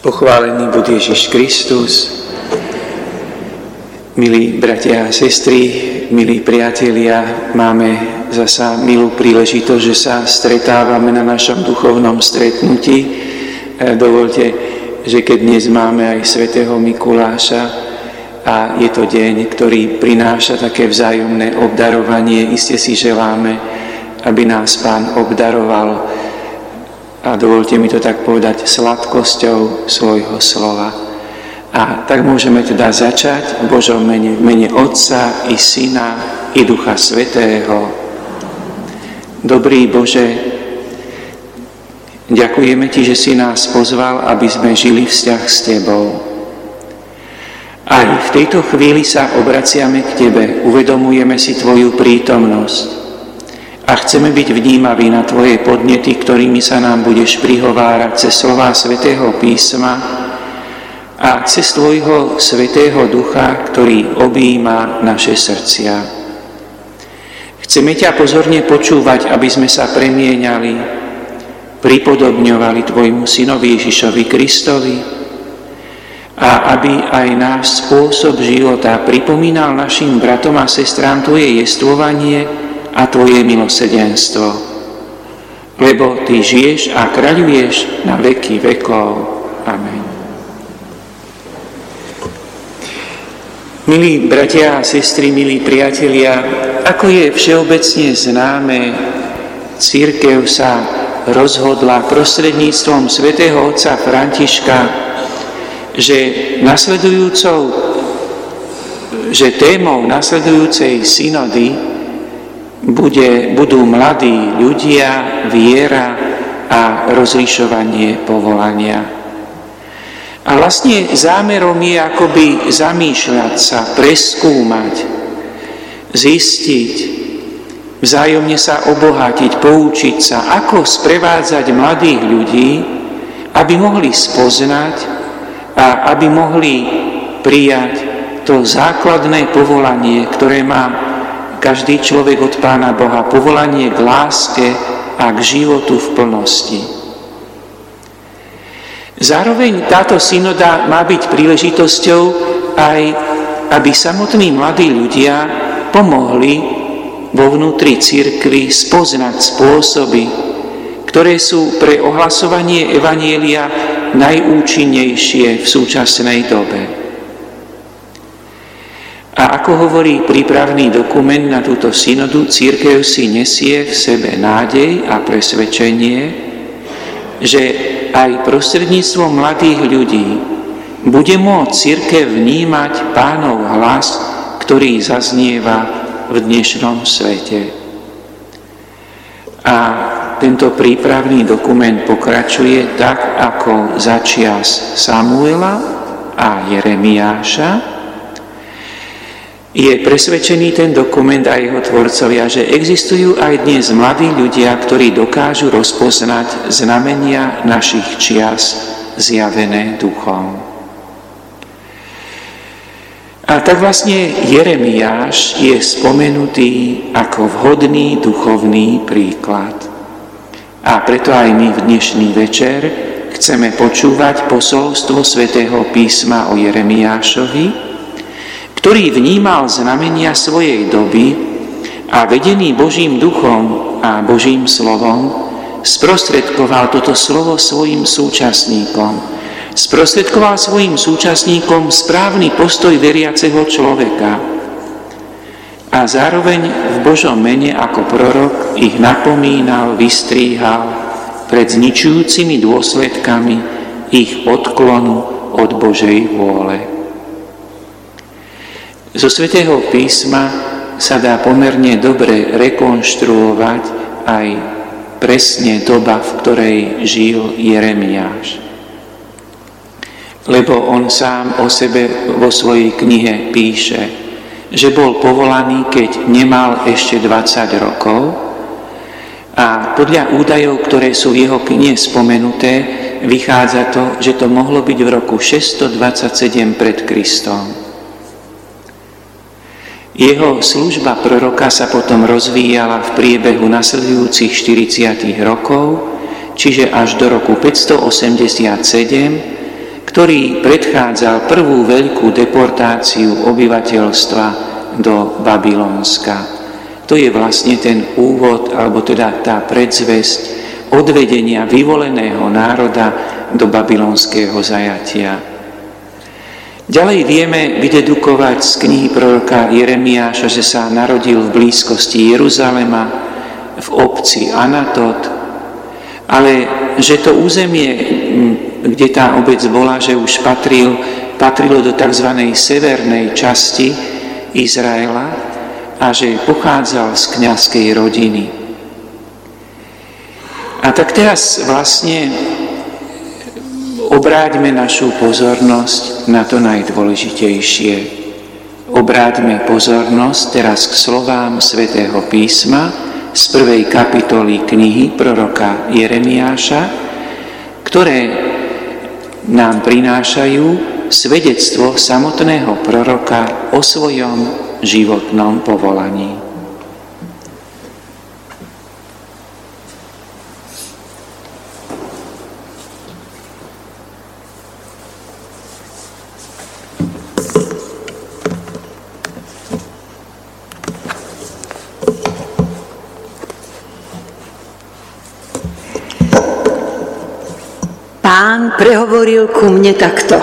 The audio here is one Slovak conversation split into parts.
Pochválený buď Ježiš Kristus. Milí bratia a sestry, milí priatelia, máme zasa milú príležitosť, že sa stretávame na našom duchovnom stretnutí. Dovoľte, že keď dnes máme aj svätého Mikuláša a je to deň, ktorý prináša také vzájomné obdarovanie, iste si želáme, aby nás Pán obdaroval, a dovolte mi to tak povedať, sladkosťou svojho slova. A tak môžeme teda začať v Božom mene, v mene Otca i Syna i Ducha Svätého. Dobrý Bože, ďakujeme Ti, že si nás pozval, aby sme žili vzťah s Tebou. Aj v tejto chvíli sa obraciame k Tebe, uvedomujeme si Tvoju prítomnosť. A chceme byť vnímaví na Tvoje podnety, ktorými sa nám budeš prihovárať cez slová Svätého písma a cez Tvojho Svätého Ducha, ktorý objíma naše srdcia. Chceme ťa pozorne počúvať, aby sme sa premieňali, pripodobňovali Tvojmu Synovi Ježišovi Kristovi a aby aj náš spôsob života pripomínal našim bratom a sestrám Tvoje jestvovanie a Tvoje milosrdenstvo. Lebo Ty žiješ a kráľuješ na veky vekov. Amen. Milí bratia a sestry, milí priatelia, ako je všeobecne známe, cirkev sa rozhodla prostredníctvom svätého otca Františka, že témou nasledujúcej synody budú mladí ľudia, viera a rozlišovanie povolania. A vlastne zámerom je akoby zamýšľať sa, preskúmať, zistiť, vzájomne sa obohatiť, poučiť sa, ako sprevádzať mladých ľudí, aby mohli spoznať a aby mohli prijať to základné povolanie, ktoré má každý človek od Pána Boha, povolanie k láske a k životu v plnosti. Zároveň táto synoda má byť príležitosťou aj, aby samotní mladí ľudia pomohli vo vnútri cirkvi spoznať spôsoby, ktoré sú pre ohlasovanie evanjelia najúčinnejšie v súčasnej dobe. A ako hovorí prípravný dokument na túto synodu, cirkev si nesie v sebe nádej a presvedčenie, že aj prostredníctvom mladých ľudí bude môcť cirkev vnímať Pánov hlas, ktorý zaznieva v dnešnom svete. A tento prípravný dokument pokračuje tak, ako začias Samuela a Jeremiáša. Je presvedčený ten dokument a jeho tvorcovia, že existujú aj dnes mladí ľudia, ktorí dokážu rozpoznať znamenia našich čias zjavené duchom. A tak vlastne Jeremiáš je spomenutý ako vhodný duchovný príklad. A preto aj my v dnešný večer chceme počúvať posolstvo Svätého písma o Jeremiášovi, ktorý vnímal znamenia svojej doby a vedený Božím duchom a Božím slovom sprostredkoval toto slovo svojim súčasníkom. Sprostredkoval svojim súčasníkom správny postoj veriaceho človeka a zároveň v Božom mene ako prorok ich napomínal, vystríhal pred zničujúcimi dôsledkami ich odklonu od Božej vôle. Zo Svätého písma sa dá pomerne dobre rekonštruovať aj presne doba, v ktorej žil Jeremiáš. Lebo on sám o sebe vo svojej knihe píše, že bol povolaný, keď nemal ešte 20 rokov a podľa údajov, ktoré sú v jeho knihe spomenuté, vychádza to, že to mohlo byť v roku 627 pred Kristom. Jeho služba proroka sa potom rozvíjala v priebehu nasledujúcich 40 rokov, čiže až do roku 587, ktorý predchádzal prvú veľkú deportáciu obyvateľstva do Babylonska. To je vlastne ten úvod, alebo teda tá predzvesť odvedenia vyvoleného národa do babylonského zajatia. Ďalej vieme vydedukovať z knihy proroka Jeremiáša, že sa narodil v blízkosti Jeruzalema, v obci Anatot, ale že to územie, kde tá obec bola, že už patrilo do tzv. Severnej časti Izraela a že pochádzal z kňazskej rodiny. A tak teraz vlastne obráťme našu pozornosť na to najdôležitejšie. Obráťme pozornosť teraz k slovám Svätého písma z 1. kapitoly knihy proroka Jeremiáša, ktoré nám prinášajú svedectvo samotného proroka o svojom životnom povolaní. Pán prehovoril ku mne takto.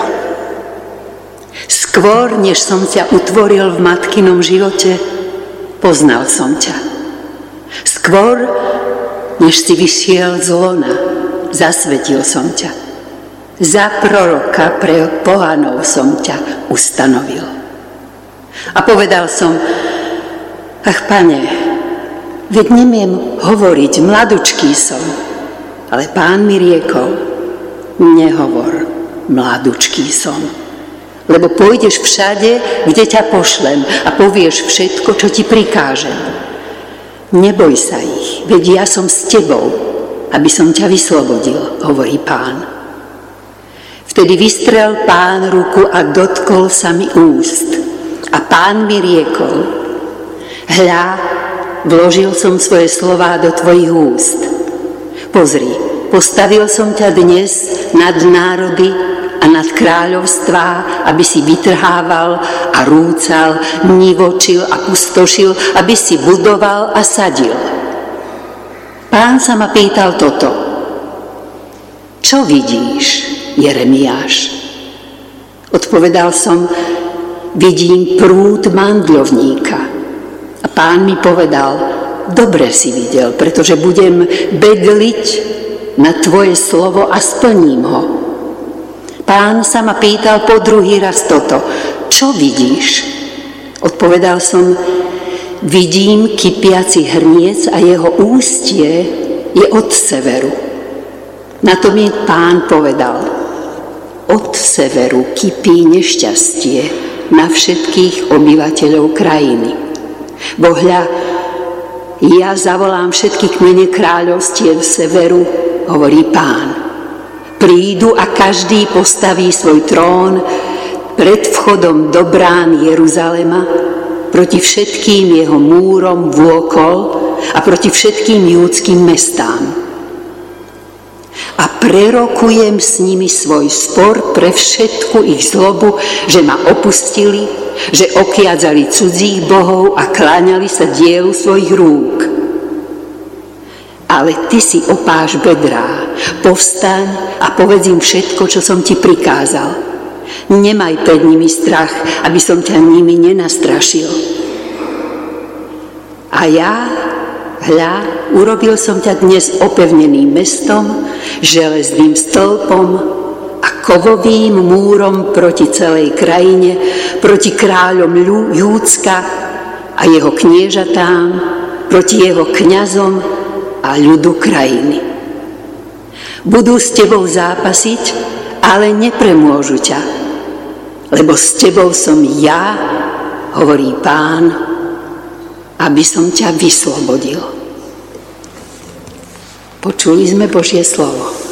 Skôr, než som ťa utvoril v matkinom živote, poznal som ťa. Skôr, než si vyšiel z lona, zasvetil som ťa. Za proroka pre pohanov som ťa ustanovil. A povedal som, ach, Pane, veď nemiem hovoriť, mladučký som. Ale Pán mi riekol, nehovor, mladučký som, lebo pôjdeš všade, kde ťa pošlem a povieš všetko, čo ti prikážem. Neboj sa ich, veď ja som s tebou, aby som ťa vyslobodil, hovorí Pán. Vtedy vystrel Pán ruku a dotkol sa mi úst. A Pán mi riekol, hľa, vložil som svoje slová do tvojich úst. Pozri, postavil som ťa dnes nad národy a nad kráľovstvá, aby si vytrhával a rúcal, nivočil a pustošil, aby si budoval a sadil. Pán sa ma pýtal toto. Čo vidíš, Jeremiáš? Odpovedal som, vidím prúd mandľovníka. A Pán mi povedal, dobre si videl, pretože budem bedliť na tvoje slovo a splním ho. Pán sa ma pýtal po druhý raz toto. Čo vidíš? Odpovedal som, vidím kypiaci hrniec a jeho ústie je od severu. Na to mi Pán povedal, od severu kypí nešťastie na všetkých obyvateľov krajiny. Bo hľa, ja zavolám všetky kmene kráľovstiev severu, hovorí Pán. Prídu a každý postaví svoj trón pred vchodom do brán Jeruzalema, proti všetkým jeho múrom vôkol a proti všetkým júdskym mestám. A prerokujem s nimi svoj spor pre všetku ich zlobu, že ma opustili, že okliadzali cudzích bohov a kláňali sa dielu svojich rúk. Ale ty si opáš bedrá, povstaň a povedz im všetko, čo som ti prikázal. Nemaj pred nimi strach, aby som ťa nimi nenastrašil. A ja, hľa, urobil som ťa dnes opevneným mestom, železným stĺpom a kovovým múrom proti celej krajine, proti kráľom Júdska a jeho kniežatám, proti jeho kňazom a ľudu krajiny. Budú s tebou zápasiť, ale nepremôžu ťa, lebo s tebou som ja, hovorí Pán, aby som ťa vyslobodil. Počuli sme Božie slovo.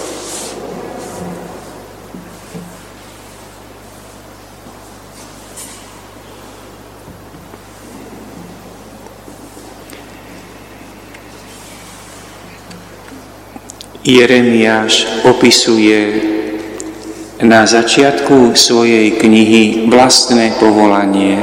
Jeremiáš opisuje na začiatku svojej knihy Vlastné povolanie.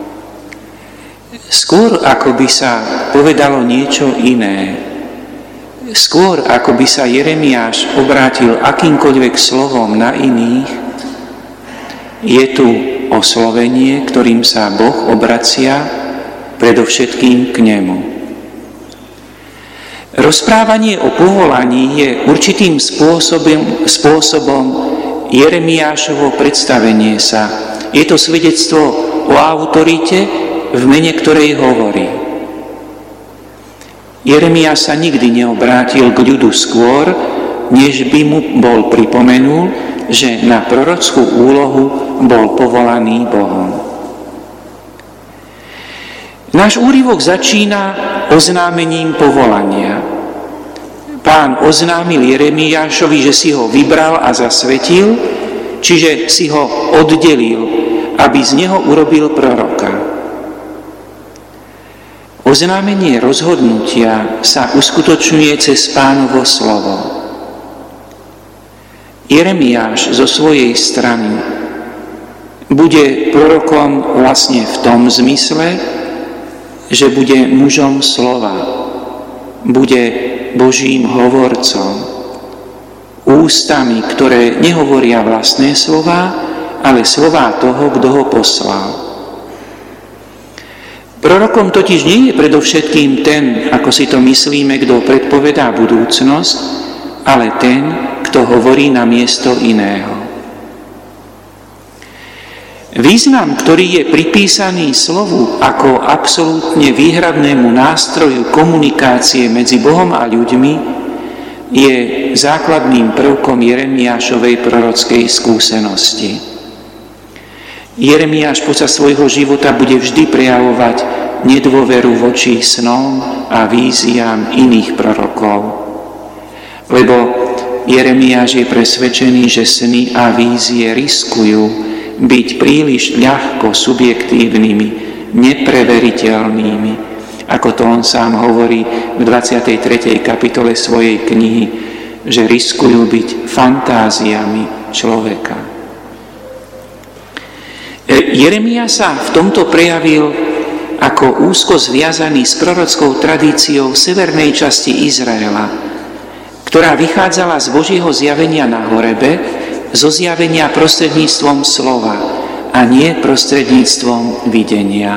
Skôr ako by sa povedalo niečo iné, skôr ako by sa Jeremiáš obrátil akýmkoľvek slovom na iných, je tu oslovenie, ktorým sa Boh obracia predovšetkým k nemu. Rozprávanie o povolaní je určitým spôsobom Jeremiášovo predstavenie sa. Je to svedectvo o autorite, v mene ktorej hovorí. Jeremiáš sa nikdy neobrátil k ľudu skôr, než by mu bol pripomenul, že na prorockú úlohu bol povolaný Bohom. Náš úryvok začína oznámením povolania. Pán oznámil Jeremiášovi, že si ho vybral a zasvetil, čiže si ho oddelil, aby z neho urobil proroka. Oznámenie rozhodnutia sa uskutočňuje cez Pánovo slovo. Jeremiáš zo svojej strany bude prorokom vlastne v tom zmysle, že bude mužom slova, bude Božím hovorcom, ústami, ktoré nehovoria vlastné slová, ale slová toho, kto ho poslal. Prorokom totiž nie je predovšetkým ten, ako si to myslíme, kto predpovedá budúcnosť, ale ten, kto hovorí na miesto iného. Význam, ktorý je pripísaný slovu ako absolútne výhradnému nástroju komunikácie medzi Bohom a ľuďmi, je základným prvkom Jeremiášovej prorockej skúsenosti. Jeremiáš počas svojho života bude vždy prejavovať nedôveru voči snom a víziám iných prorokov. Lebo Jeremiáš je presvedčený, že sny a vízie riskujú byť príliš ľahko subjektívnymi, nepreveriteľnými, ako to on sám hovorí v 23. kapitole svojej knihy, že riskujú byť fantáziami človeka. Jeremiáš sa v tomto prejavil ako úzko zviazaný s prorockou tradíciou severnej časti Izraela, ktorá vychádzala z Božieho zjavenia na horebe, zo zjavenia prostredníctvom slova a nie prostredníctvom videnia.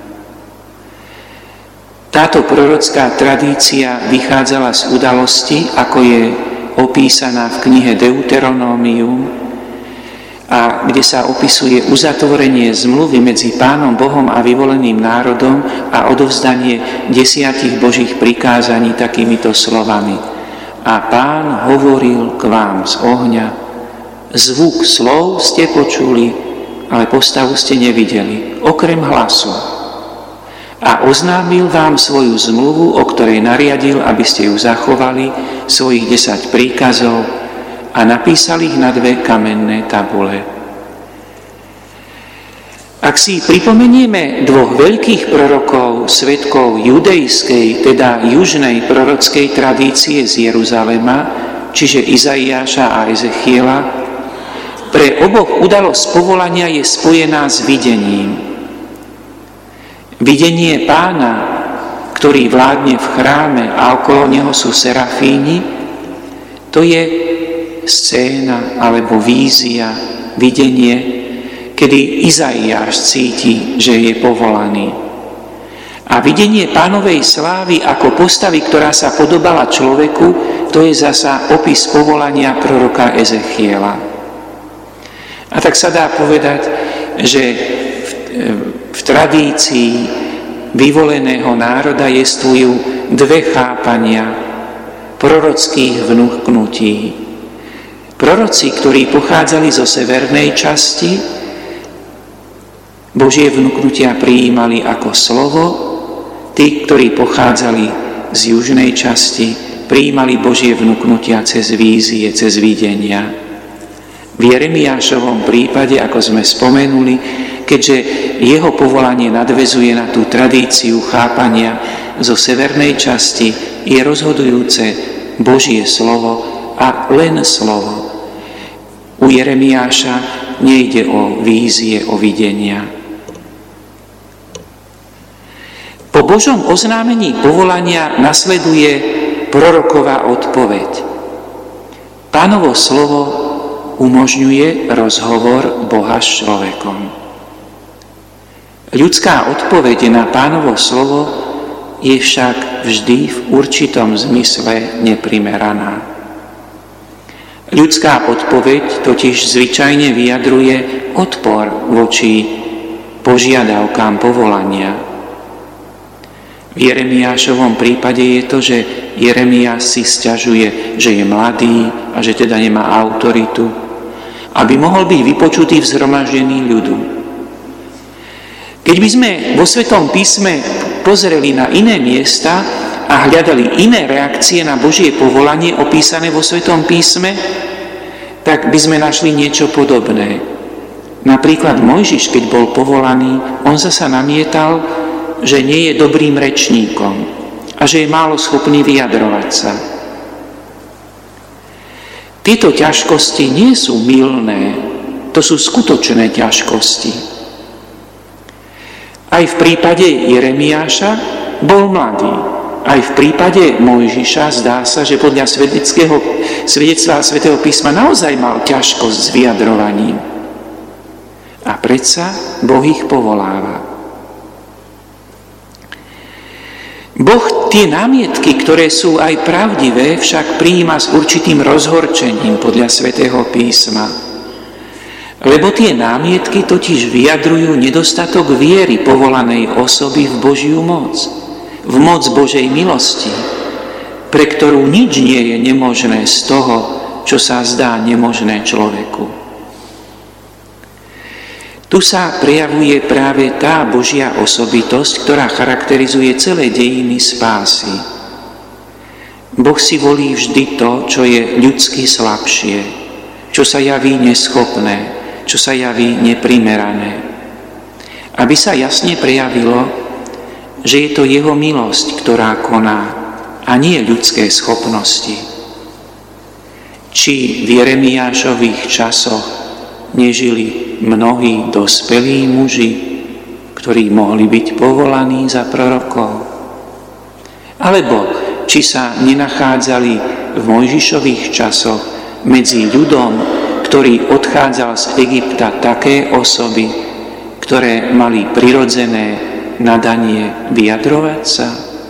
Táto prorocká tradícia vychádzala z udalosti, ako je opísaná v knihe Deuteronómium, a kde sa opisuje uzatvorenie zmluvy medzi Pánom Bohom a vyvoleným národom a odovzdanie 10 Božích prikázaní takýmito slovami. A Pán hovoril k vám z ohňa, zvuk slov ste počuli, ale postavu ste nevideli, okrem hlasu. A oznámil vám svoju zmluvu, o ktorej nariadil, aby ste ju zachovali, svojich 10 príkazov a napísali ich na 2 kamenné tabule. Ak si pripomenieme 2 veľkých prorokov, svedkov judejskej, teda južnej prorockej tradície z Jeruzalema, čiže Izaiáša a Ezechiela, pre oboch udalosť povolania je spojená s videním. Videnie Pána, ktorý vládne v chráme a okolo neho sú serafíni, to je scéna alebo vízia, videnie, kedy Izaiáš cíti, že je povolaný. A videnie Pánovej slávy ako postavy, ktorá sa podobala človeku, to je zasa opis povolania proroka Ezechiela. A tak sa dá povedať, že v tradícii vyvoleného národa jestvujú 2 chápania prorockých vnúknutí. Proroci, ktorí pochádzali zo severnej časti, Božie vnúknutia prijímali ako slovo, tí, ktorí pochádzali z južnej časti, prijímali Božie vnúknutia cez vízie, cez videnia. V Jeremiášovom prípade, ako sme spomenuli, keďže jeho povolanie nadväzuje na tú tradíciu chápania zo severnej časti, je rozhodujúce Božie slovo a len slovo. U Jeremiáša nejde o vízie, o videnia. Po Božom oznámení povolania nasleduje proroková odpoveď. Pánovo slovo umožňuje rozhovor Boha s človekom. Ľudská odpoveď na Pánovo slovo je však vždy v určitom zmysle neprimeraná. Ľudská odpoveď totiž zvyčajne vyjadruje odpor voči požiadavkám povolania. V Jeremiášovom prípade je to, že Jeremiáš si sťažuje, že je mladý a že teda nemá autoritu, aby mohol byť vypočutý v zhromaždení ľudu. Keď by sme vo Svetom písme pozreli na iné miesta a hľadali iné reakcie na Božie povolanie opísané vo Svetom písme, tak by sme našli niečo podobné. Napríklad Mojžiš, keď bol povolaný, on zasa namietal, že nie je dobrým rečníkom a že je málo schopný vyjadrovať sa. Tieto ťažkosti nie sú mylné, to sú skutočné ťažkosti. Aj v prípade Jeremiáša bol mladý. Aj v prípade Mojžiša zdá sa, že podľa svedectva Svätého písma naozaj mal ťažkosť s vyjadrovaním. A predsa Boh ich povoláva. Boh tie námietky, ktoré sú aj pravdivé, však prijíma s určitým rozhorčením podľa Svätého písma. Lebo tie námietky totiž vyjadrujú nedostatok viery povolanej osoby v Božiu moc. V moc Božej milosti, pre ktorú nič nie je nemožné z toho, čo sa zdá nemožné človeku. Tu sa prejavuje práve tá Božia osobitosť, ktorá charakterizuje celé dejiny spásy. Boh si volí vždy to, čo je ľudsky slabšie, čo sa javí neschopné, čo sa javí neprimerané. Aby sa jasne prejavilo, že je to jeho milosť, ktorá koná, a nie ľudské schopnosti. Či v Jeremiášových časoch nežili mnohí dospelí muži, ktorí mohli byť povolaní za prorokov? Alebo či sa nenachádzali v Mojžišových časoch medzi ľudom, ktorý odchádzal z Egypta, také osoby, ktoré mali prirodzené nadanie vyjadrovať sa?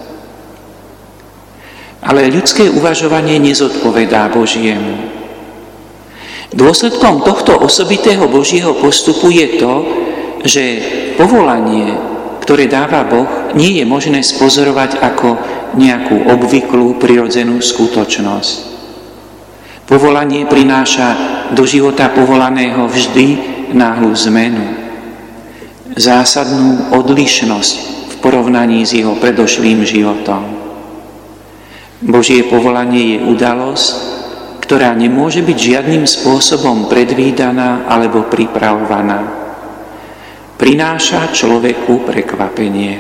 Ale ľudské uvažovanie nezodpovedá Božiemu. Dôsledkom tohto osobitého Božieho postupu je to, že povolanie, ktoré dáva Boh, nie je možné spozorovať ako nejakú obvyklú prirodzenú skutočnosť. Povolanie prináša do života povolaného vždy náhlu zmenu, zásadnú odlišnosť v porovnaní s jeho predošlým životom. Božie povolanie je udalosť, ktorá nemôže byť žiadnym spôsobom predvídaná alebo pripravovaná. Prináša človeku prekvapenie.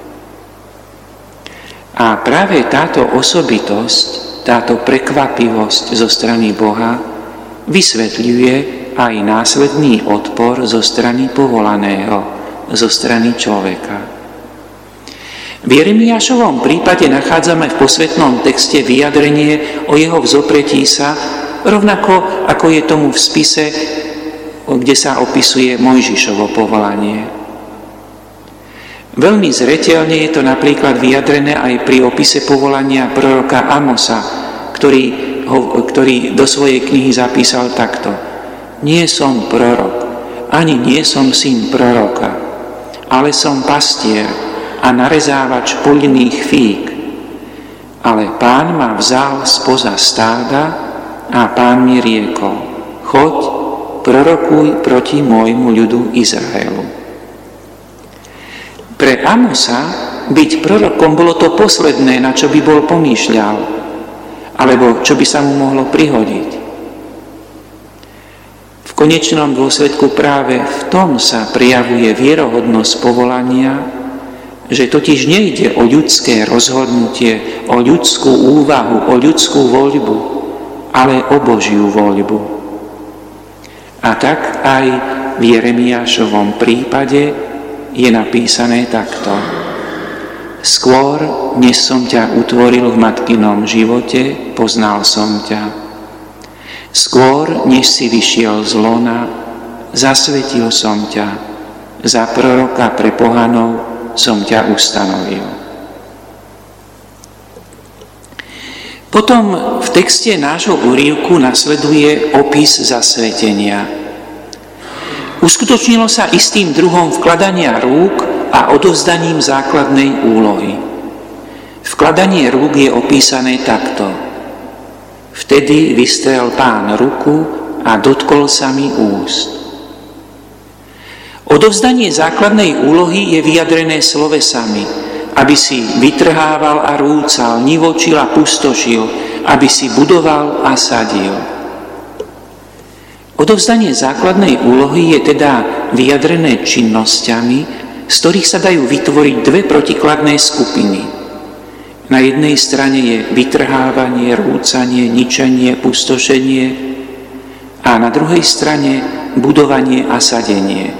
A práve táto osobitosť, táto prekvapivosť zo strany Boha vysvetľuje aj následný odpor zo strany povolaného, zo strany človeka. V Jeremiášovom prípade nachádzame v posvätnom texte vyjadrenie o jeho vzopretí sa, rovnako ako je tomu v spise, kde sa opisuje Mojžišovo povolanie. Veľmi zreteľne je to napríklad vyjadrené aj pri opise povolania proroka Amosa, ktorý do svojej knihy zapísal takto: Nie som prorok, ani nie som syn proroka, ale som pastier a narezávač poľných fík. Ale Pán ma vzal spoza stáda a Pán mi riekol: Choď, prorokuj proti môjmu ľudu Izraelu. Pre Amosa byť prorokom bolo to posledné, na čo by bol pomýšľal, alebo čo by sa mu mohlo prihodiť. V konečnom dôsledku práve v tom sa prejavuje vierohodnosť povolania, že totiž nejde o ľudské rozhodnutie, o ľudskú úvahu, o ľudskú voľbu, ale o Božiu voľbu. A tak aj v Jeremiášovom prípade je napísané takto. Skôr, než som ťa utvoril v matkinom živote, poznal som ťa. Skôr, než si vyšiel z lona, zasvetil som ťa. Za proroka pre pohanov som ťa ustanovil. Potom v texte nášho úryvku nasleduje opis zasvetenia. Uskutočnilo sa istým druhom vkladania rúk a odovzdaním základnej úlohy. Vkladanie rúk je opísané takto. Vtedy vystrel Pán ruku a dotkol sa mi úst. Odovzdanie základnej úlohy je vyjadrené slovesami, aby si vytrhával a rúcal, nivočil a pustošil, aby si budoval a sadil. Odovzdanie základnej úlohy je teda vyjadrené činnosťami, z ktorých sa dajú vytvoriť dve protikladné skupiny. Na jednej strane je vytrhávanie, rúcanie, ničenie, pustošenie a na druhej strane budovanie a sadenie.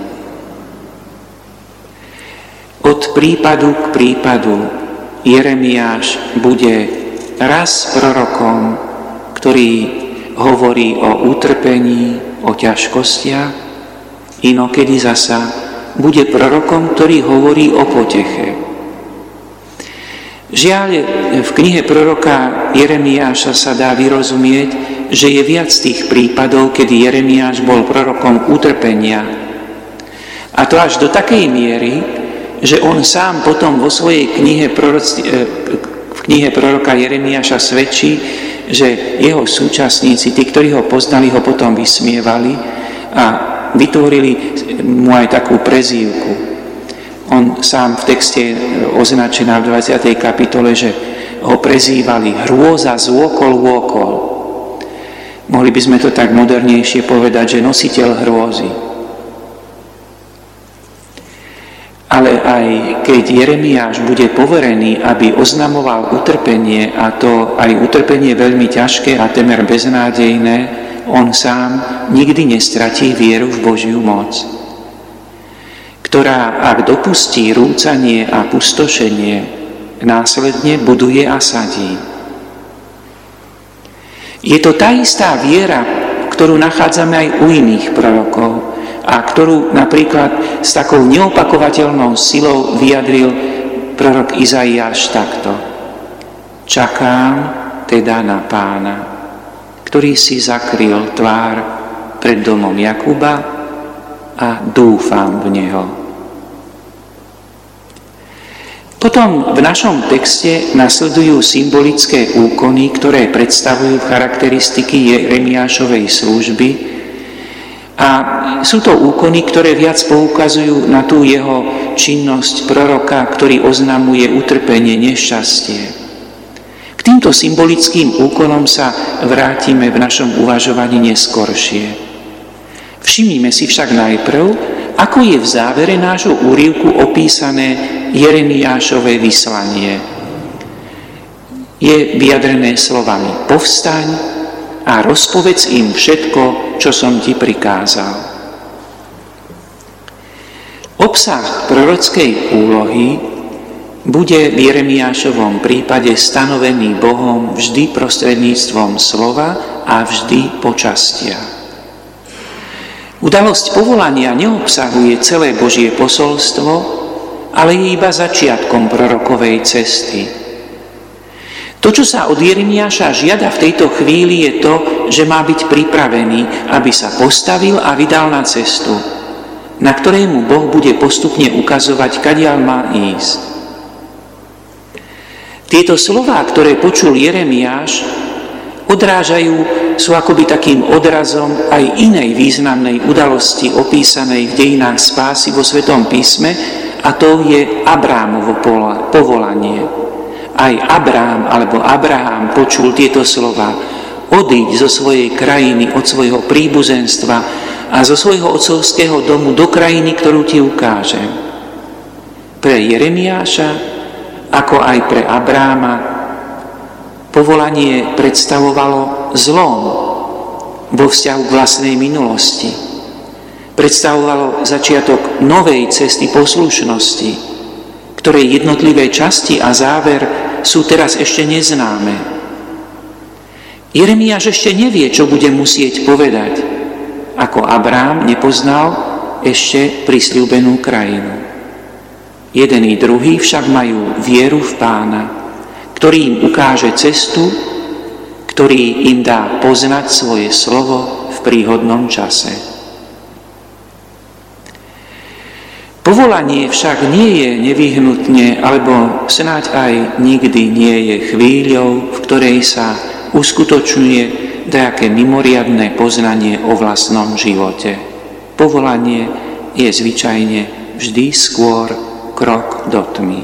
Od prípadu k prípadu Jeremiáš bude raz prorokom, ktorý hovorí o utrpení, o ťažkostiach, inokedy zasa bude prorokom, ktorý hovorí o poteche. Žiaľ, v knihe proroka Jeremiáša sa dá vyrozumieť, že je viac tých prípadov, kedy Jeremiáš bol prorokom utrpenia. A to až do takej miery, že on sám potom vo svojej knihe v knihe proroka Jeremiáša svedčí, že jeho súčasníci, tí, ktorí ho poznali, ho potom vysmievali a vytvorili mu aj takú prezývku. On sám v texte označená v 20. kapitole, že ho prezývali hrôza z vôkol. Mohli by sme to tak modernejšie povedať, že nositeľ hrôzy. Ale aj keď Jeremiáš bude poverený, aby oznamoval utrpenie, a to aj utrpenie veľmi ťažké a temer beznádejné, on sám nikdy nestratí vieru v Božiu moc, ktorá, ak dopustí rúcanie a pustošenie, následne buduje a sadí. Je to tá istá viera, ktorú nachádzame aj u iných prorokov a ktorú napríklad s takou neopakovateľnou silou vyjadril prorok Izaiáš takto. Čakám teda na Pána, ktorý si zakryl tvár pred domom Jakuba a dúfam v Neho. Potom v našom texte nasledujú symbolické úkony, ktoré predstavujú charakteristiky Jeremiášovej služby a sú to úkony, ktoré viac poukazujú na tú jeho činnosť proroka, ktorý oznamuje utrpenie, nešťastie. K týmto symbolickým úkonom sa vrátime v našom uvažovaní neskoršie. Všimnime si však najprv, ako je v závere nášho úryvku opísané Jeremiášové vyslanie. Je vyjadrené slovami povstaň a rozpovedz im všetko, čo som ti prikázal. Obsah prorockej úlohy bude v Jeremiášovom prípade stanovený Bohom vždy prostredníctvom slova a vždy po častiach. Udalosť povolania neobsahuje celé Božie posolstvo, ale je iba začiatkom prorokovej cesty. To, čo sa od Jeremiáša žiada v tejto chvíli, je to, že má byť pripravený, aby sa postavil a vydal na cestu, na ktorej mu Boh bude postupne ukazovať, kadiaľ má ísť. Tieto slová, ktoré počul Jeremiáš, sú akoby takým odrazom aj inej významnej udalosti opísanej v dejinách spásy vo Svetom písme, a to je Abrámovo povolanie. Aj Abraham počul tieto slova: odíď zo svojej krajiny, od svojho príbuzenstva a zo svojho otcovského domu do krajiny, ktorú ti ukážem. Pre Jeremiáša, ako aj pre Abráma, povolanie predstavovalo zlom vo vzťahu k vlastnej minulosti. predstavovalo začiatok novej cesty poslušnosti, ktorej jednotlivé časti a záver sú teraz ešte neznáme. Jeremiáš ešte nevie, čo bude musieť povedať, ako Abrám nepoznal ešte prisľúbenú krajinu. Jeden i druhý však majú vieru v Pána, ktorý im ukáže cestu, ktorý im dá poznať svoje slovo v príhodnom čase. Povolanie však nie je nevyhnutne, alebo snáď aj nikdy nie je chvíľou, v ktorej sa uskutočňuje dajaké mimoriadne poznanie o vlastnom živote. Povolanie je zvyčajne vždy skôr krok do tmy.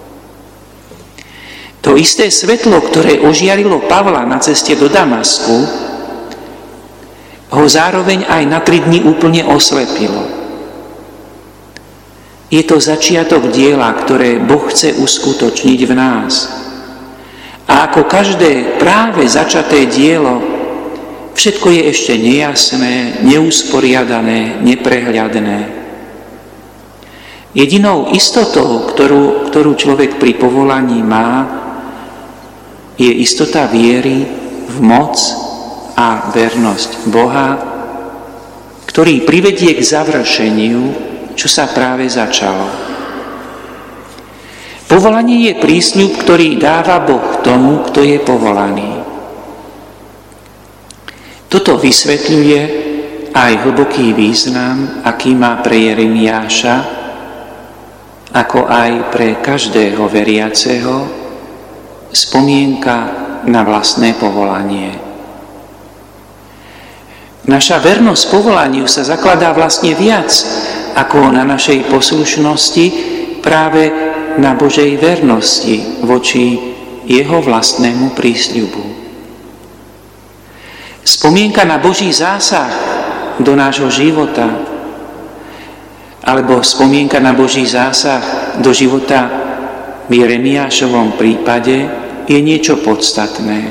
To isté svetlo, ktoré ožiarilo Pavla na ceste do Damasku, ho zároveň aj na 3 dni úplne oslepilo. Je to začiatok diela, ktoré Boh chce uskutočniť v nás. A ako každé práve začaté dielo, všetko je ešte nejasné, neusporiadané, neprehľadné. Jedinou istotou, ktorú človek pri povolaní má, je istota viery v moc a vernosť Boha, ktorý privedie k završeniu, čo sa práve začalo. Povolanie je prísľub, ktorý dáva Boh tomu, kto je povolaný. Toto vysvetľuje aj hlboký význam, aký má pre Jeremiáša, ako aj pre každého veriaceho, spomienka na vlastné povolanie. Naša vernosť povolaniu sa zakladá vlastne viac ako na našej poslušnosti, práve na Božej vernosti voči jeho vlastnému prísľubu. Spomienka na Boží zásah do nášho života, alebo spomienka na Boží zásah do života v Jeremiášovom prípade je niečo podstatné.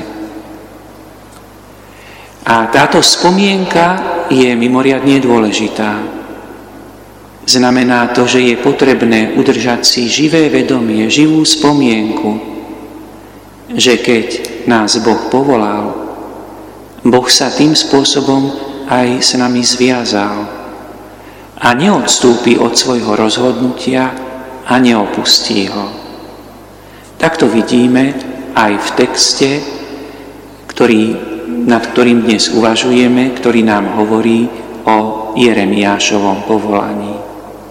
A táto spomienka je mimoriadne dôležitá. Znamená to, že je potrebné udržať si živé vedomie, živú spomienku, že keď nás Boh povolal, Boh sa tým spôsobom aj s nami zviazal a neodstúpi od svojho rozhodnutia a neopustí ho. Takto vidíme aj v texte, nad ktorým dnes uvažujeme, ktorý nám hovorí o Jeremiášovom povolaní.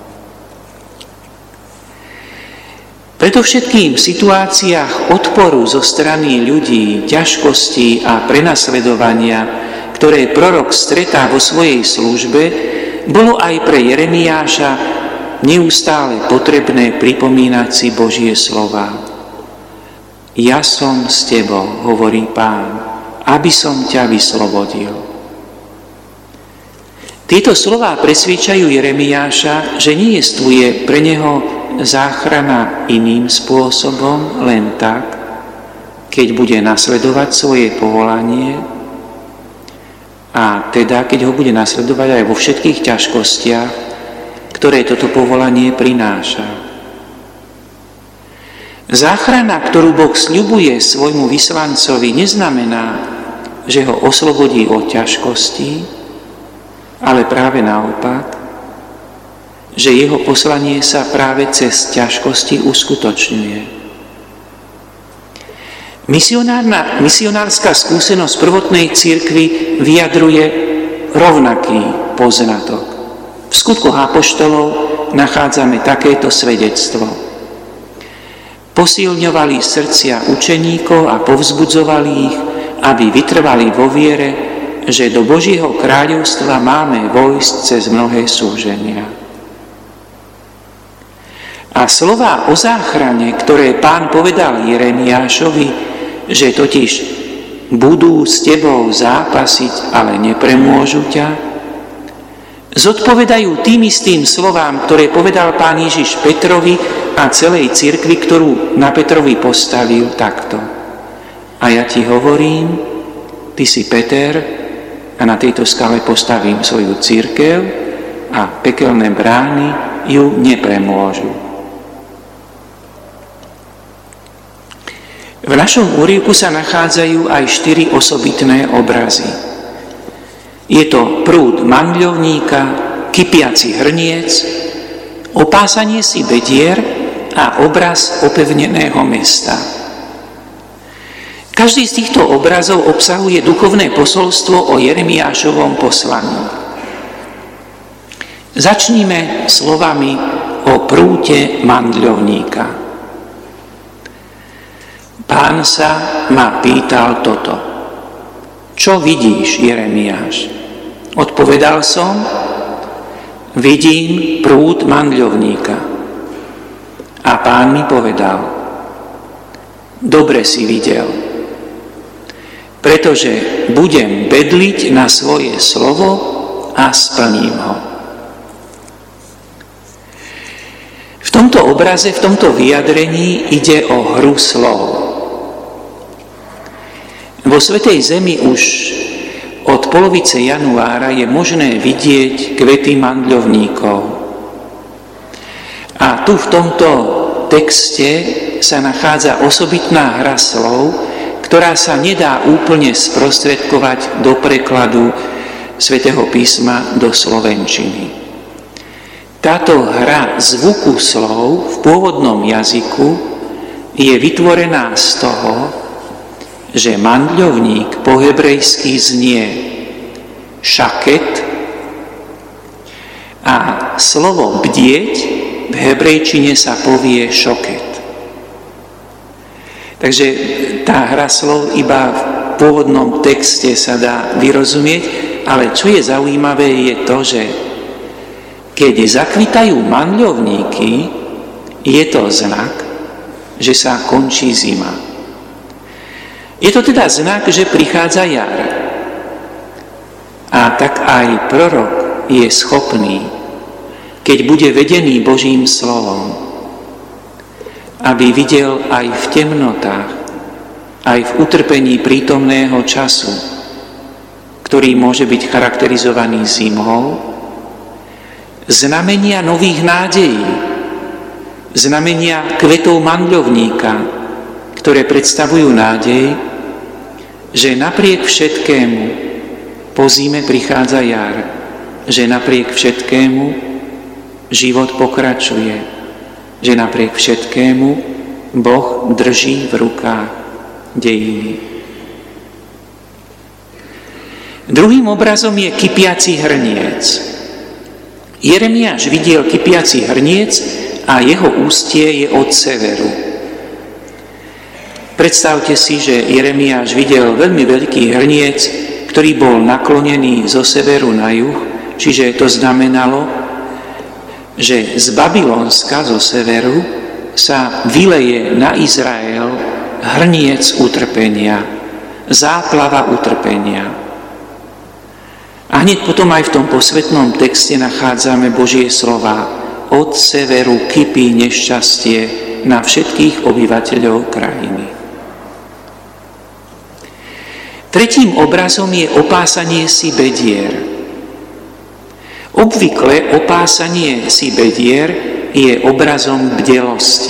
Preto všetkým v situáciách odporu zo strany ľudí, ťažkostí a prenasledovania, ktoré prorok stretá vo svojej službe, bolo aj pre Jeremiáša neustále potrebné pripomínať si Božie slová. Ja som s tebou, hovorí Pán, aby som ťa vyslobodil. Tieto slová presviedčajú Jeremiáša, že nejestvuje pre neho záchrana iným spôsobom, len tak, keď bude nasledovať svoje povolanie, a teda keď ho bude nasledovať aj vo všetkých ťažkostiach, ktoré toto povolanie prináša. Záchrana, ktorú Boh sľubuje svojmu vyslancovi, neznamená, že ho oslobodí od ťažkostí, ale práve naopak, že jeho poslanie sa práve cez ťažkosti uskutočňuje. Misionárska skúsenosť prvotnej cirkvi vyjadruje rovnaký poznatok. V skutkoch apoštolov nachádzame takéto svedectvo. Posilňovali srdcia učeníkov a povzbudzovali ich, aby vytrvali vo viere, že do Božieho kráľovstva máme vojsť cez mnohé súženia. A slová o záchrane, ktoré Pán povedal Jeremiášovi, že totiž budú s tebou zápasiť, ale nepremôžu ťa, zodpovedajú tým istým slovám, ktoré povedal Pán Ježiš Petrovi a celej cirkvi, ktorú na Petrovi postavil takto. A ja ti hovorím, ty si Peter a na tejto skale postavím svoju cirkev a pekelné brány ju nepremôžu. V našom úryvku sa nachádzajú aj 4 osobitné obrazy. Je to prúd mandľovníka, kypiaci hrniec, opásanie si bedier a obraz opevneného mesta. Každý z týchto obrazov obsahuje duchovné posolstvo o Jeremiášovom poslaní. Začníme slovami o prúte mandľovníka. Pán sa ma pýtal toto. Čo vidíš, Jeremiáš? Odpovedal som, vidím prúd mandľovníka. A Pán mi povedal, dobre si videl, pretože budem bedliť na svoje slovo a splním ho. V tomto obraze, v tomto vyjadrení ide o hru slov. Vo Svätej Zemi už od polovice januára je možné vidieť kvety mandľovníkov. A tu v tomto texte sa nachádza osobitná hra slov, ktorá sa nedá úplne sprostredkovať do prekladu Svätého písma do slovenčiny. Táto hra zvuku slov v pôvodnom jazyku je vytvorená z toho, že mandľovník po hebrejsky znie šaket a slovo bdieť v hebrejčine sa povie šoket. Takže tá hra slov iba v pôvodnom texte sa dá vyrozumieť, ale čo je zaujímavé je to, že keď zakvitajú mandľovníky, je to znak, že sa končí zima. Je to teda znak, že prichádza jar. A tak aj prorok je schopný, keď bude vedený Božím slovom, aby videl aj v temnotách, aj v utrpení prítomného času, ktorý môže byť charakterizovaný zimou, znamenia nových nádejí, znamenia kvetov mandľovníka, ktoré predstavujú nádej, že napriek všetkému po zime prichádza jar, že napriek všetkému život pokračuje, že napriek všetkému Boh drží v rukách dejiny. Druhým obrazom je kypiaci hrniec. Jeremiáš videl kypiaci hrniec a jeho ústie je od severu. Predstavte si, že Jeremiáš videl veľmi veľký hrniec, ktorý bol naklonený zo severu na juh, čiže to znamenalo, že z Babylonska, zo severu, sa vyleje na Izrael hrniec utrpenia, záplava utrpenia. A hneď potom aj v tom posvätnom texte nachádzame Božie slova: od severu kypí nešťastie na všetkých obyvateľov krajiny. Tretím obrazom je opásanie si bedier. Obvykle opásanie si bedier je obrazom bdelosti.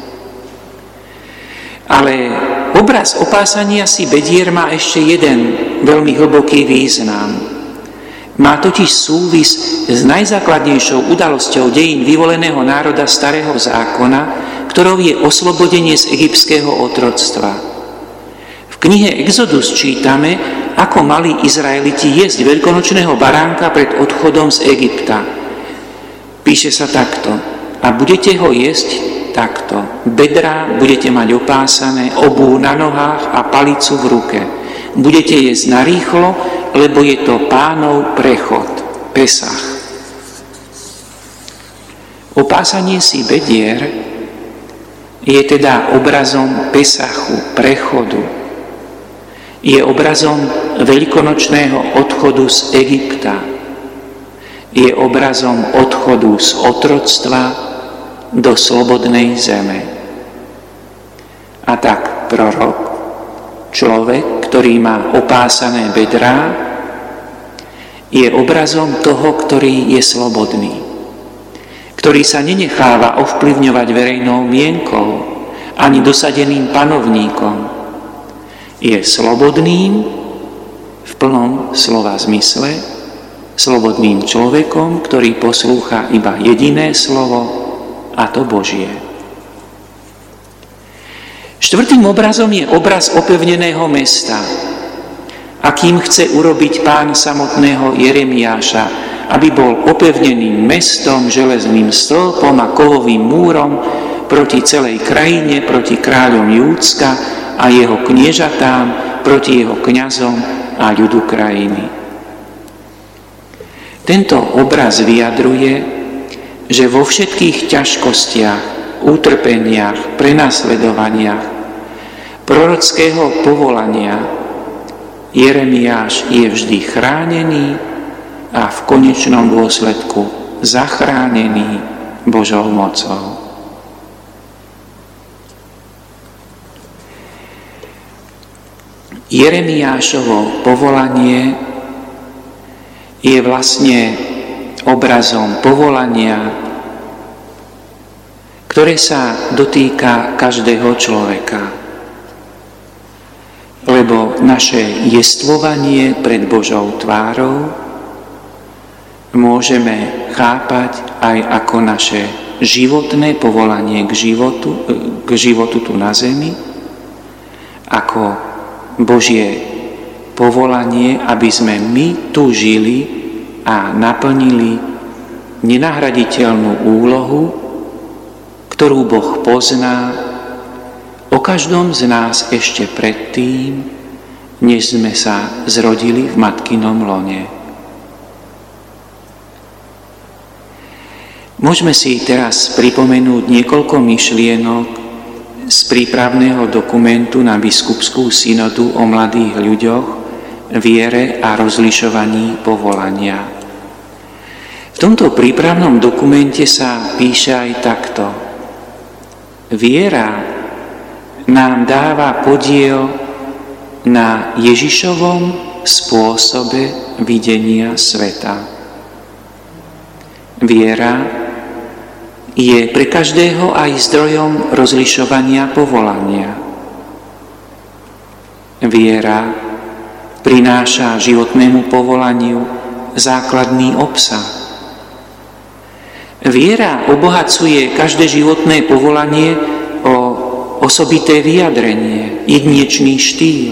Ale obraz opásania si bedier má ešte jeden veľmi hlboký význam. Má totiž súvis s najzákladnejšou udalosťou dejín vyvoleného národa Starého zákona, ktorou je oslobodenie z egyptského otroctva. V knihe Exodus čítame, ako mali Izraeliti jesť veľkonočného baránka pred odchodom z Egypta. Píše sa takto: a budete ho jesť takto. Bedrá budete mať opásané, obú na nohách a palicu v ruke. Budete jesť narýchlo, lebo je to Pánov prechod, Pesach. Opásanie si bedier je teda obrazom Pesachu, prechodu. Je obrazom veľkonočného odchodu z Egypta. Je obrazom odchodu z otroctva do slobodnej zeme. A tak prorok, človek, ktorý má opásané bedrá, je obrazom toho, ktorý je slobodný, ktorý sa nenecháva ovplyvňovať verejnou mienkou ani dosadeným panovníkom. Je slobodným v plnom slova zmysle, slobodným človekom, ktorý poslúcha iba jediné slovo, a to Božie. Štvrtým obrazom je obraz opevneného mesta, akým chce urobiť Pán samotného Jeremiáša, aby bol opevneným mestom, železným stĺpom a kovovým múrom proti celej krajine, proti kráľom Júdska a jeho kniežatám, proti jeho kňazom a ľudu krajiny. Tento obraz vyjadruje, že vo všetkých ťažkostiach, utrpeniach, prenasledovaniach prorockého povolania Jeremiáš je vždy chránený a v konečnom dôsledku zachránený Božou mocou. Jeremiášovo povolanie je vlastne obrazom povolania, ktoré sa dotýka každého človeka. Lebo naše jestvovanie pred Božou tvárou môžeme chápať aj ako naše životné povolanie k životu tu na zemi, ako Božie povolanie, aby sme my tu žili a naplnili nenahraditeľnú úlohu, ktorú Boh pozná o každom z nás ešte predtým, než sme sa zrodili v matkinom lone. Môžeme si teraz pripomenúť niekoľko myšlienok z prípravného dokumentu na biskupskú synodu o mladých ľuďoch, viere a rozlišovaní povolania. V tomto prípravnom dokumente sa píše aj takto. Viera nám dáva podiel na Ježišovom spôsobe videnia sveta. Viera je pre každého aj zdrojom rozlišovania povolania. Viera prináša životnému povolaniu základný obsah. Viera obohacuje každé životné povolanie o osobité vyjadrenie, jedinečný štýl.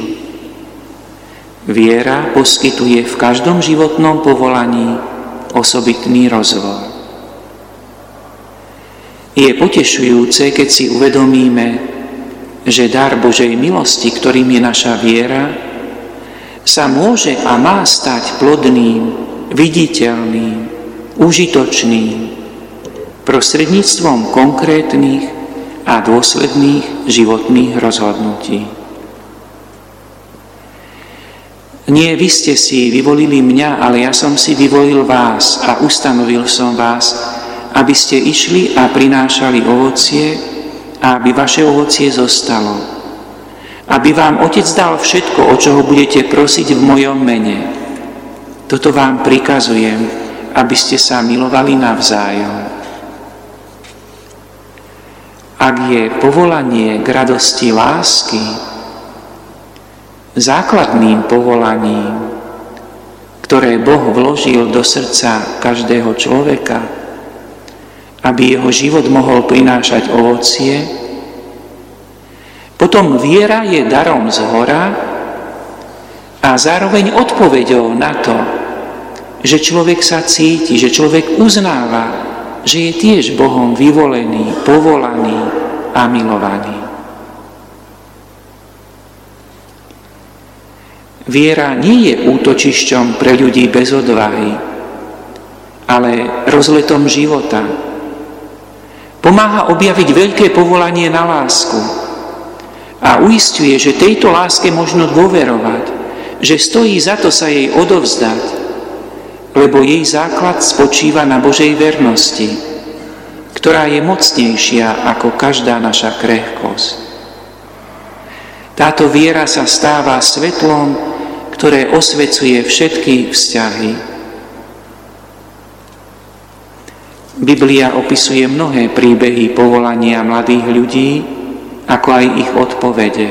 Viera poskytuje v každom životnom povolaní osobitný rozvoj. Je potešujúce, keď si uvedomíme, že dar Božej milosti, ktorým je naša viera, sa môže a má stať plodným, viditeľným, užitočným prostredníctvom konkrétnych a dôsledných životných rozhodnutí. Nie vy ste si vyvolili mňa, ale ja som si vyvolil vás a ustanovil som vás, aby ste išli a prinášali ovocie a aby vaše ovocie zostalo. Aby vám Otec dal všetko, o čoho budete prosiť v mojom mene. Toto vám prikazujem, aby ste sa milovali navzájom. Ak je povolanie k radosti lásky základným povolaním, ktoré Boh vložil do srdca každého človeka, aby jeho život mohol prinášať ovocie, potom viera je darom zhora a zároveň odpoveďou na to, že človek sa cíti, že človek uznáva, že je tiež Bohom vyvolený, povolaný a milovaný. Viera nie je útočišťom pre ľudí bez odvahy, ale rozletom života. Pomáha objaviť veľké povolanie na lásku a uisťuje, že tejto láske možno dôverovať, že stojí za to sa jej odovzdať, lebo jej základ spočíva na Božej vernosti, ktorá je mocnejšia ako každá naša krehkosť. Táto viera sa stáva svetlom, ktoré osvecuje všetky vzťahy Biblia opisuje mnohé príbehy povolania mladých ľudí, ako aj ich odpovede.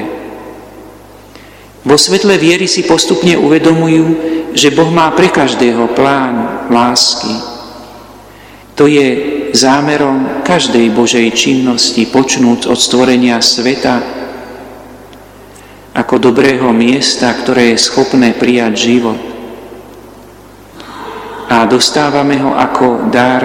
Vo svetle viery si postupne uvedomujú, že Boh má pre každého plán lásky. To je zámerom každej Božej činnosti, počnúc od stvorenia sveta ako dobrého miesta, ktoré je schopné prijať život. A dostávame ho ako dar,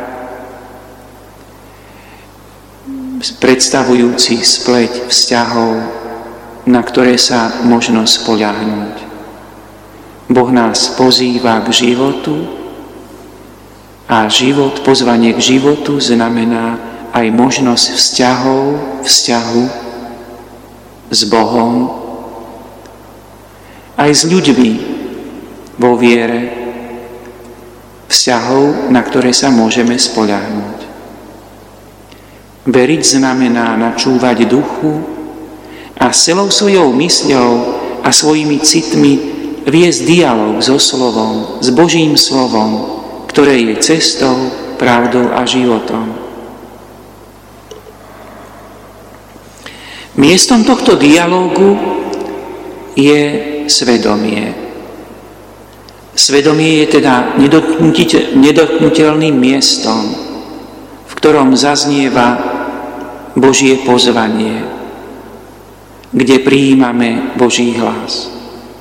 predstavujúci spleť vzťahov, na ktoré sa možno spoľahnúť. Boh nás pozýva k životu a pozvanie k životu znamená aj možnosť vzťahu s Bohom, aj s ľuďmi vo viere, vzťahov, na ktoré sa môžeme spoľahnúť. Veriť znamená načúvať duchu a celou svojou mysľou a svojimi citmi viesť dialóg so slovom, s Božím slovom, ktoré je cestou, pravdou a životom. Miestom tohto dialógu je svedomie. Svedomie je teda nedotknuteľným miestom, v ktorom zaznieva Božie pozvanie, kde prijímame Boží hlas.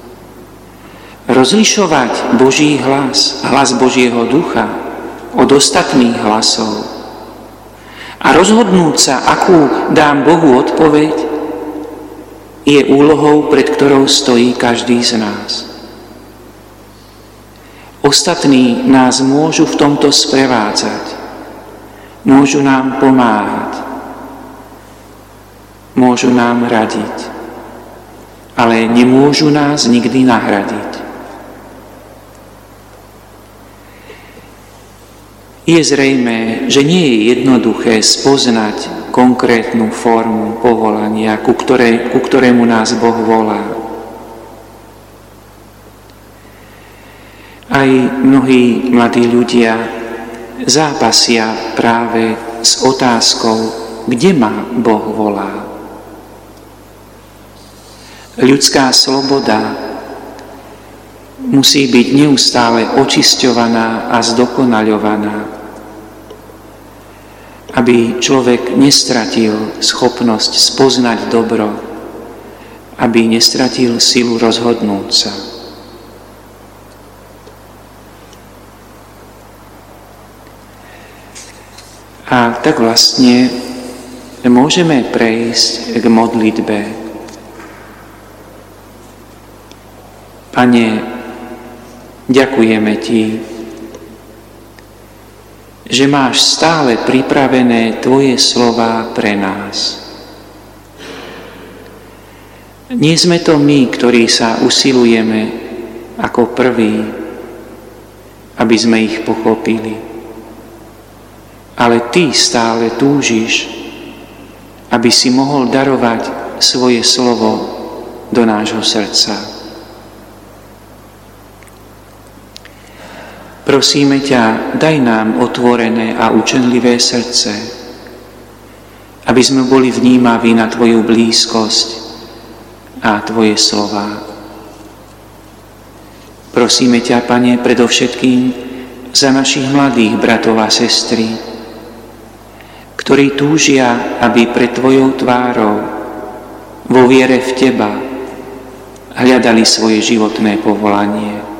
Rozlišovať Boží hlas, hlas Božieho ducha od ostatných hlasov a rozhodnúť sa, akú dám Bohu odpoveď, je úlohou, pred ktorou stojí každý z nás. Ostatní nás môžu v tomto sprevádzať, môžu nám pomáhať, môžu nám radiť, ale nemôžu nás nikdy nahradiť. Je zrejmé, že nie je jednoduché spoznať konkrétnu formu povolania, ku ktorému nás Boh volá. Aj mnohí mladí ľudia zápasia práve s otázkou, kde ma Boh volá. Ľudská sloboda musí byť neustále očisťovaná a zdokonaľovaná, aby človek nestratil schopnosť spoznať dobro, aby nestratil silu rozhodnúť sa. A tak vlastne môžeme prejsť k modlitbe. Pane, ďakujeme Ti, že máš stále pripravené Tvoje slová pre nás. Nie sme to my, ktorí sa usilujeme ako prví, aby sme ich pochopili. Ale Ty stále túžiš, aby si mohol darovať svoje slovo do nášho srdca. Prosíme ťa, daj nám otvorené a učenlivé srdce, aby sme boli vnímaví na Tvoju blízkosť a Tvoje slová. Prosíme ťa, Pane, predovšetkým za našich mladých bratov a sestry, ktorí túžia, aby pred Tvojou tvárou vo viere v Teba hľadali svoje životné povolanie.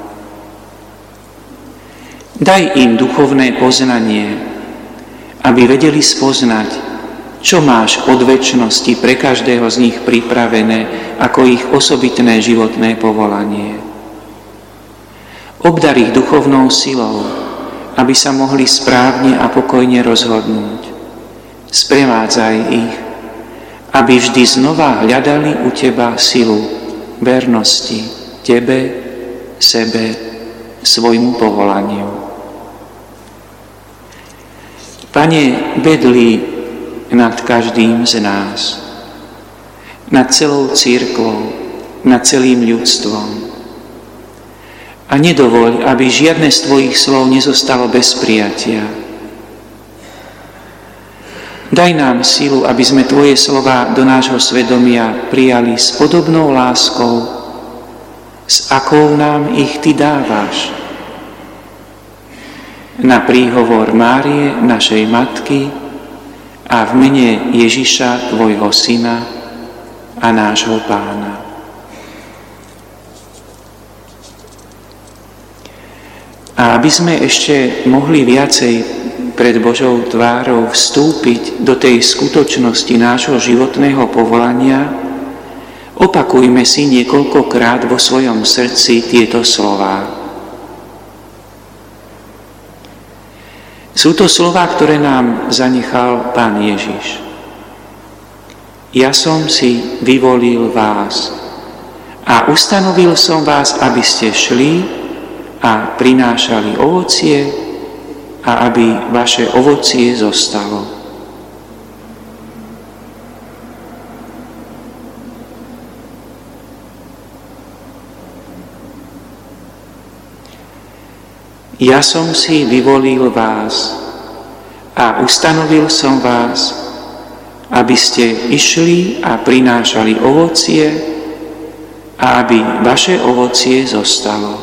Daj im duchovné poznanie, aby vedeli spoznať, čo máš od večnosti pre každého z nich pripravené ako ich osobitné životné povolanie. Obdar ich duchovnou silou, aby sa mohli správne a pokojne rozhodnúť. Sprevádzaj ich, aby vždy znova hľadali u Teba silu vernosti Tebe, sebe, svojmu povolaniu. Pane, bedli nad každým z nás, nad celou cirkvou, nad celým ľudstvom. A nedovoľ, aby žiadne z Tvojich slov nezostalo bez prijatia. Daj nám silu, aby sme Tvoje slová do nášho svedomia prijali s podobnou láskou, s akou nám ich Ty dávaš. Na príhovor Márie, našej Matky, a v mene Ježiša, Tvojho Syna a nášho Pána. A aby sme ešte mohli viacej pred Božou tvárou vstúpiť do tej skutočnosti nášho životného povolania, opakujme si niekoľkokrát vo svojom srdci tieto slová. Sú to slová, ktoré nám zanechal Pán Ježiš. Ja som si vyvolil vás a ustanovil som vás, aby ste šli a prinášali ovocie, a aby vaše ovocie zostalo. Ja som si vyvolil vás a ustanovil som vás, aby ste išli a prinášali ovocie a aby vaše ovocie zostalo.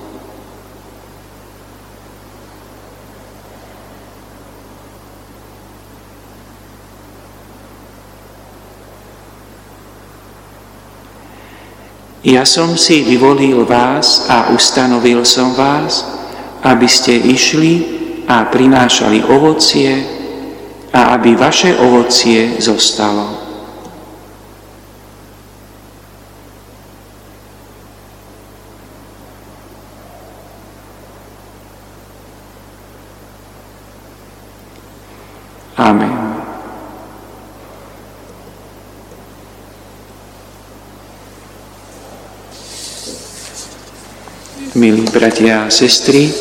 Ja som si vyvolil vás a ustanovil som vás, aby ste išli a prinášali ovocie a aby vaše ovocie zostalo. Amen. Milí bratia a sestry,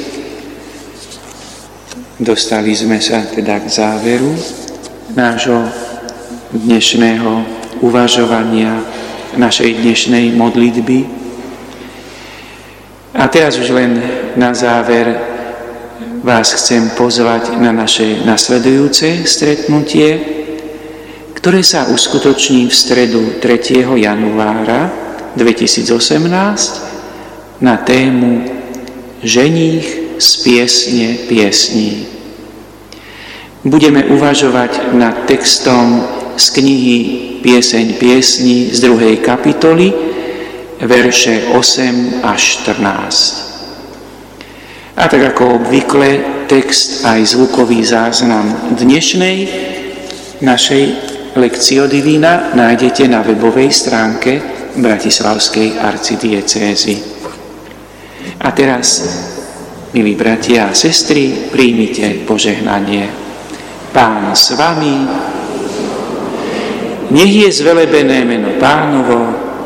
dostali sme sa teda k záveru nášho dnešného uvažovania, našej dnešnej modlitby. A teraz už len na záver vás chcem pozvať na naše nasledujúce stretnutie, ktoré sa uskutoční v stredu 3. januára 2018 na tému Ženích z piesne piesní. Budeme uvažovať nad textom z knihy Pieseň piesní z 2. kapitoly, verše 8 až 14. A tak ako obvykle, text aj zvukový záznam dnešnej našej Lectio Divina nájdete na webovej stránke Bratislavskej arcidiecézy. A teraz, milí bratia a sestry, príjmite požehnanie. Pán s vami, nech je zvelebené meno Pánovo,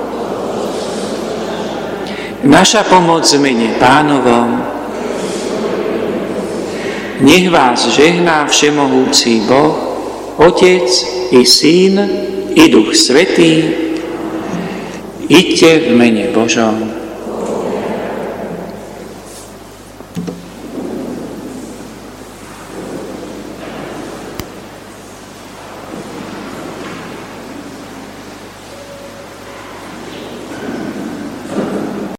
naša pomoc v mene Pánovom, nech vás žehná všemohúci Boh, Otec i Syn i Duch Svätý, iďte v mene Božom.